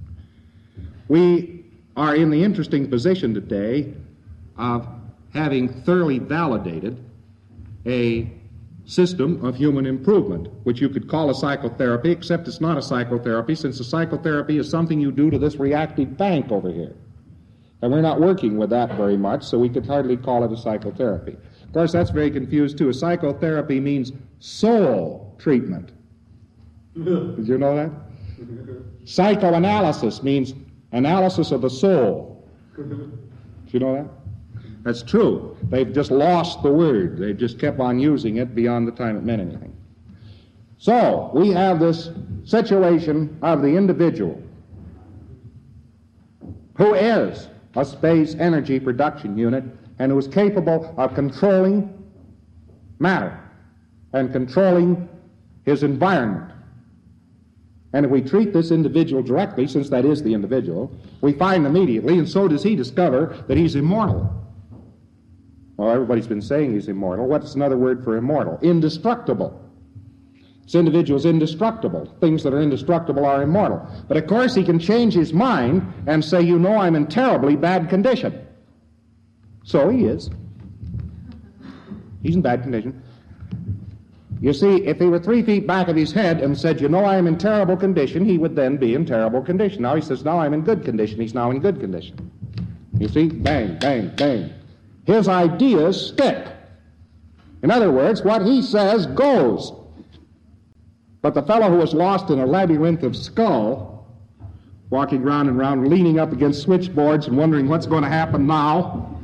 We are in the interesting position today of having thoroughly validated a system of human improvement, which you could call a psychotherapy, except it's not a psychotherapy, since a psychotherapy is something you do to this reactive bank over here. And we're not working with that very much, so we could hardly call it a psychotherapy. Of course, that's very confused, too. A psychotherapy means soul treatment. Did you know that? Psychoanalysis means analysis of the soul. Did you know that? That's true. They've just lost the word. They just kept on using it beyond the time it meant anything. So, we have this situation of the individual who is a space energy production unit and who is capable of controlling matter and controlling his environment. And if we treat this individual directly, since that is the individual, we find immediately, and so does he discover, that he's immortal. Well, everybody's been saying he's immortal. What's another word for immortal? Indestructible. This individual is indestructible. Things that are indestructible are immortal. But of course he can change his mind and say, you know, I'm in terribly bad condition. So he is. He's in bad condition. You see, if he were three feet back of his head and said, you know, I am in terrible condition, he would then be in terrible condition. Now he says, now I'm in good condition. He's now in good condition. You see? Bang, bang, bang. His ideas stick. In other words, what he says goes. But the fellow who is lost in a labyrinth of skull, walking round and round, leaning up against switchboards and wondering what's going to happen now,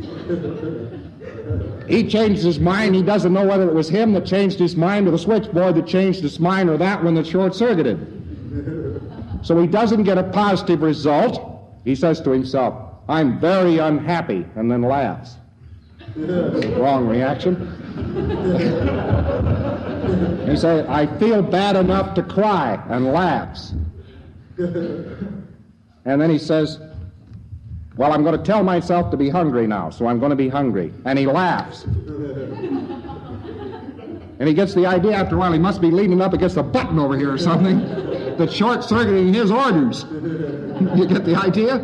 he changed his mind. He doesn't know whether it was him that changed his mind or the switchboard that changed his mind or that one that short-circuited. So he doesn't get a positive result. He says to himself, I'm very unhappy, and then laughs. Wrong reaction. He says, I feel bad enough to cry, and laughs. And then he says, well, I'm going to tell myself to be hungry now, so I'm going to be hungry. And he laughs. And he gets the idea after a while he must be leaning up against a button over here or something. that's short-circuiting his orders. You get the idea?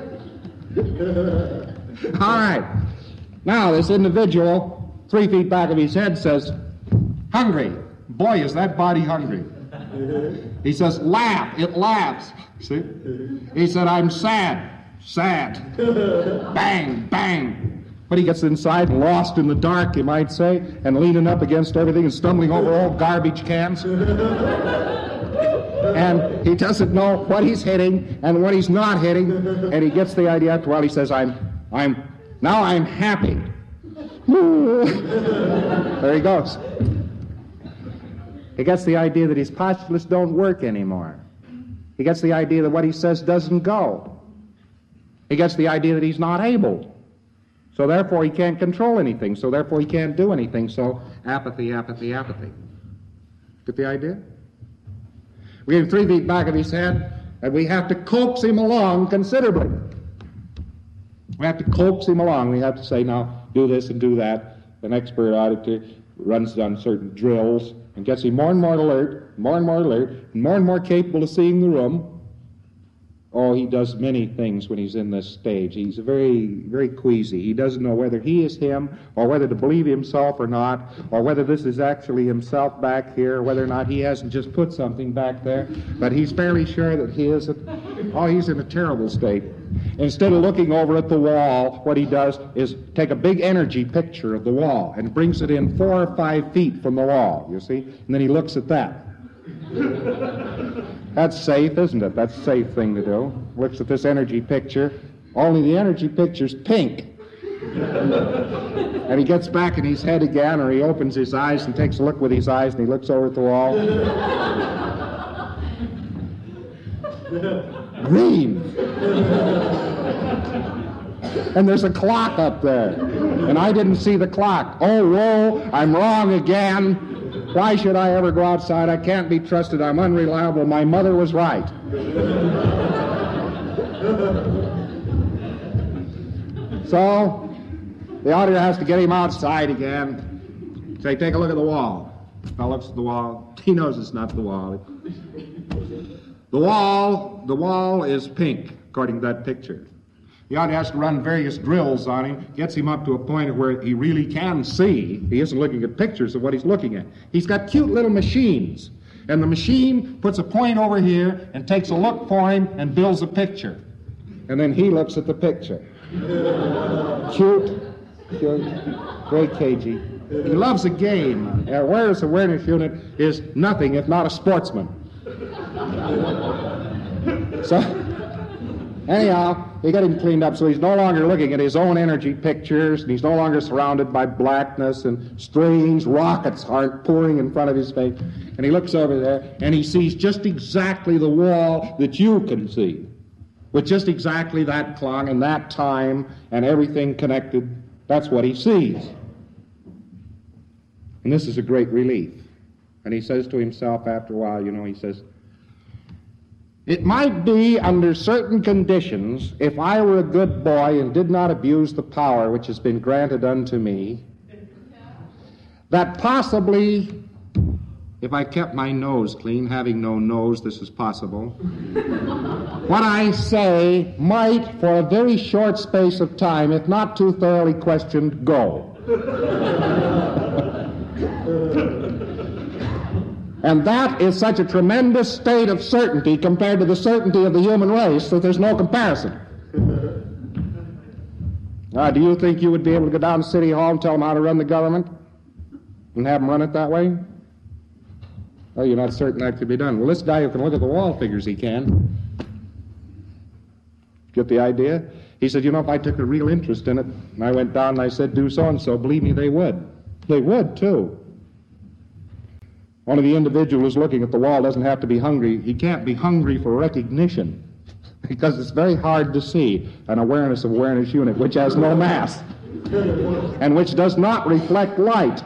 All right. Now, this individual, three feet back of his head, says, hungry. Boy, is that body hungry. He says, laugh. It laughs. See? He said, I'm sad. Sad. Bang, bang. But he gets inside, lost in the dark, you might say, and leaning up against everything and stumbling over old garbage cans. And he doesn't know what he's hitting and what he's not hitting, and he gets the idea after a while. He says, I'm, I'm, now I'm happy. There he goes. He gets the idea that his postulates don't work anymore. He gets the idea that what he says doesn't go. He gets the idea that he's not able. So therefore he can't control anything. So therefore he can't do anything. So apathy, apathy, apathy. Get the idea? We have three feet back of his head, and we have to coax him along considerably. We have to coax him along. We have to say, now, do this and do that. An expert auditor runs on certain drills and gets him more and more alert, more and more alert, and more and more capable of seeing the room. Oh, he does many things when he's in this stage. He's very, very queasy. He doesn't know whether he is him, or whether to believe himself or not, or whether this is actually himself back here, or whether or not he hasn't just put something back there. But he's fairly sure that he isn't. Oh, he's in a terrible state. Instead of looking over at the wall, what he does is take a big energy picture of the wall and brings it in four or five feet from the wall, you see? And then he looks at that. That's safe, isn't it? That's a safe thing to do. Looks at this energy picture, only the energy picture's pink. And he gets back in his head again, or he opens his eyes and takes a look with his eyes, and he looks over at the wall. Green. And there's a clock up there, and I didn't see the clock. Oh, whoa, I'm wrong again. Why should I ever go outside? I can't be trusted. I'm unreliable. My mother was right. So, the auditor has to get him outside again. Say, take a look at the wall. The fellow looks at the wall. He knows it's not the wall. The wall, the wall is pink, according to that picture. The auditor has to run various drills on him, gets him up to a point where he really can see. He isn't looking at pictures of what he's looking at. He's got cute little machines, and the machine puts a point over here and takes a look for him and builds a picture. And then he looks at the picture. Cute, cute, very cagey. He loves a game. Our awareness awareness unit is nothing if not a sportsman. So, anyhow, he got him cleaned up so he's no longer looking at his own energy pictures, and he's no longer surrounded by blackness and strange rockets aren't pouring in front of his face. And he looks over there, and he sees just exactly the wall that you can see, with just exactly that clock and that time and everything connected. That's what he sees. And this is a great relief. And he says to himself after a while, you know, he says, it might be under certain conditions, if I were a good boy and did not abuse the power which has been granted unto me, that possibly, if I kept my nose clean, having no nose, this is possible, what I say might, for a very short space of time, if not too thoroughly questioned, go. And that is such a tremendous state of certainty compared to the certainty of the human race that there's no comparison. Now, do you think you would be able to go down to City Hall and tell them how to run the government and have them run it that way? Oh, you're not certain that could be done. Well, this guy who can look at the wall figures he can. Get the idea? He said, you know, if I took a real interest in it, and I went down and I said, do so-and-so, believe me, they would. They would, too. Only the individual who's looking at the wall doesn't have to be hungry. He can't be hungry for recognition because it's very hard to see an awareness of awareness unit which has no mass and which does not reflect light.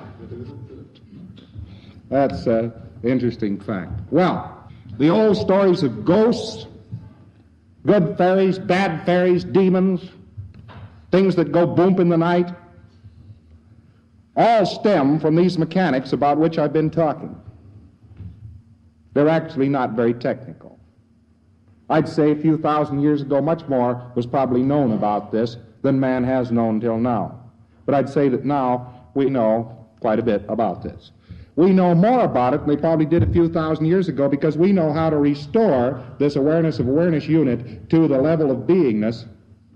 That's an interesting fact. Well, the old stories of ghosts, good fairies, bad fairies, demons, things that go boom in the night, all stem from these mechanics about which I've been talking. They're actually not very technical. I'd say a few thousand years ago, much more was probably known about this than man has known till now. But I'd say that now we know quite a bit about this. We know more about it than they probably did a few thousand years ago because we know how to restore this awareness of awareness unit to the level of beingness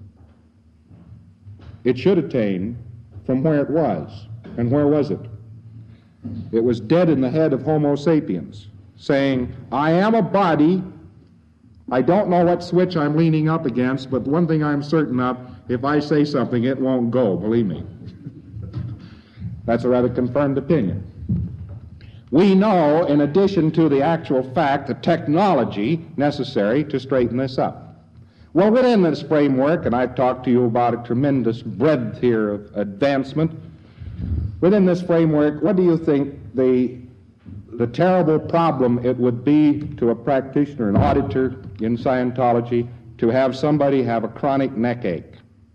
it should attain from where it was. And where was it? It was dead in the head of Homo sapiens, saying, I am a body. I don't know what switch I'm leaning up against, but one thing I'm certain of, if I say something, it won't go, believe me. That's a rather confirmed opinion. We know, in addition to the actual fact, the technology necessary to straighten this up. Well, within this framework, and I've talked to you about a tremendous breadth here of advancement, within this framework, what do you think the, the terrible problem it would be to a practitioner, an auditor in Scientology, to have somebody have a chronic neck ache?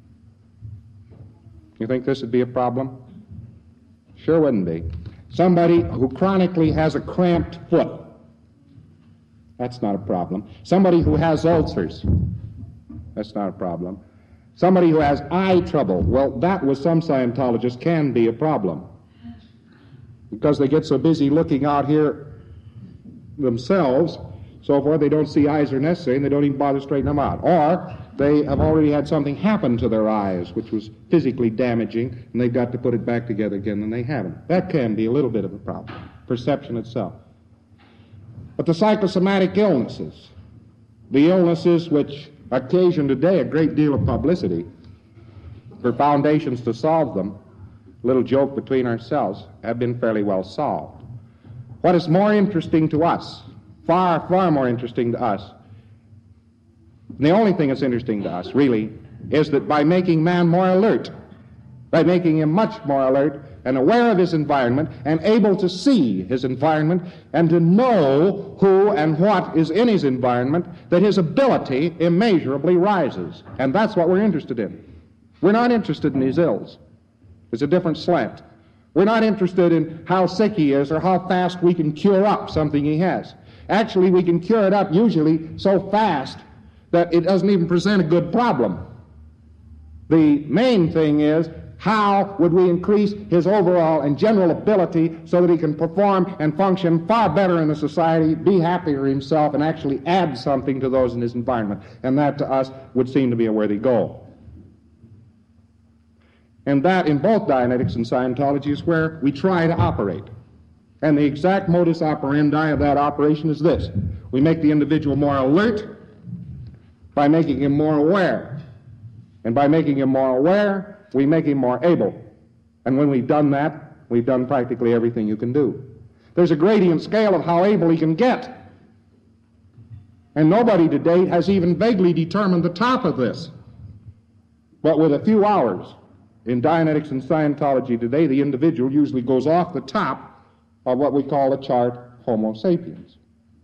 You think this would be a problem? Sure wouldn't be. Somebody who chronically has a cramped foot, that's not a problem. Somebody who has ulcers, that's not a problem. Somebody who has eye trouble, well, that with some Scientologists can be a problem because they get so busy looking out here themselves, so forth, they don't see eyes are necessary and they don't even bother straightening them out. Or they have already had something happen to their eyes which was physically damaging and they've got to put it back together again and they haven't. That can be a little bit of a problem, perception itself. But the psychosomatic illnesses, the illnesses which occasion today a great deal of publicity for foundations to solve them, little joke between ourselves, have been fairly well solved. What is more interesting to us, far, far more interesting to us, and the only thing that's interesting to us, really, is that by making man more alert, by making him much more alert and aware of his environment and able to see his environment and to know who and what is in his environment, that his ability immeasurably rises. And that's what we're interested in. We're not interested in his ills. It's a different slant. We're not interested in how sick he is or how fast we can cure up something he has. Actually, we can cure it up usually so fast that it doesn't even present a good problem. The main thing is, how would we increase his overall and general ability so that he can perform and function far better in the society, be happier himself, and actually add something to those in his environment? And that, to us, would seem to be a worthy goal. And that, in both Dianetics and Scientology, is where we try to operate. And the exact modus operandi of that operation is this. We make the individual more alert by making him more aware. And by making him more aware, we make him more able. And when we've done that, we've done practically everything you can do. There's a gradient scale of how able he can get. And nobody to date has even vaguely determined the top of this. But with a few hours in Dianetics and Scientology today, the individual usually goes off the top of what we call a chart Homo sapiens.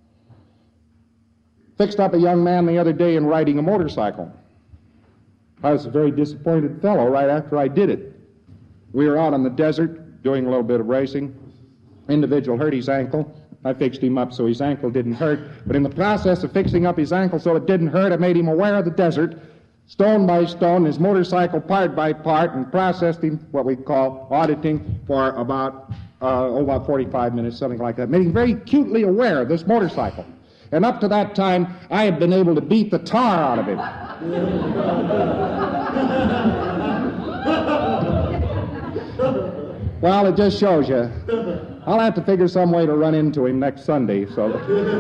Fixed up a young man the other day in riding a motorcycle. I was a very disappointed fellow right after I did it. We were out on the desert doing a little bit of racing. Individual hurt his ankle. I fixed him up so his ankle didn't hurt. But in the process of fixing up his ankle so it didn't hurt, I made him aware of the desert, stone by stone, his motorcycle part by part, and processed him, what we call auditing, for about, uh, oh, about forty-five minutes, something like that. Made him very acutely aware of this motorcycle. And up to that time, I had been able to beat the tar out of him. Well, it just shows you. I'll have to figure some way to run into him next Sunday. So,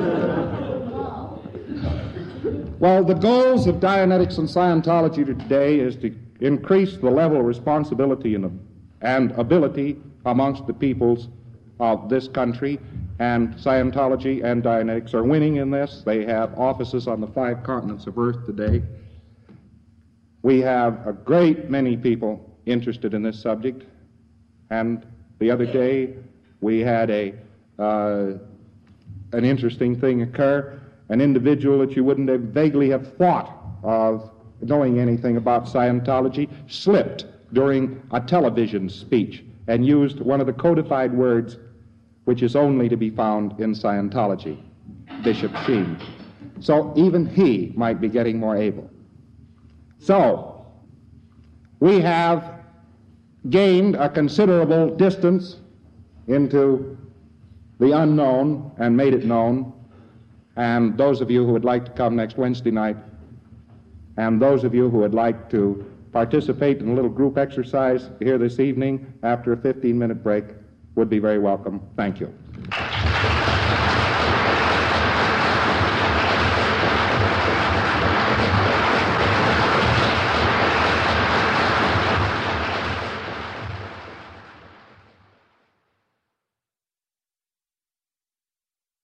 well, the goals of Dianetics and Scientology today is to increase the level of responsibility and, and ability amongst the peoples of this country. And Scientology and Dianetics are winning in this. They have offices on the five continents of Earth today. We have a great many people interested in this subject. And the other day, we had a uh, an interesting thing occur. An individual that you wouldn't have vaguely have thought of knowing anything about Scientology slipped during a television speech and used one of the codified words which is only to be found in Scientology, Bishop Sheen. so even he might be getting more able. So, we have gained a considerable distance into the unknown and made it known, and those of you who would like to come next Wednesday night, and those of you who would like to participate in a little group exercise here this evening after a fifteen-minute break would be very welcome. Thank you.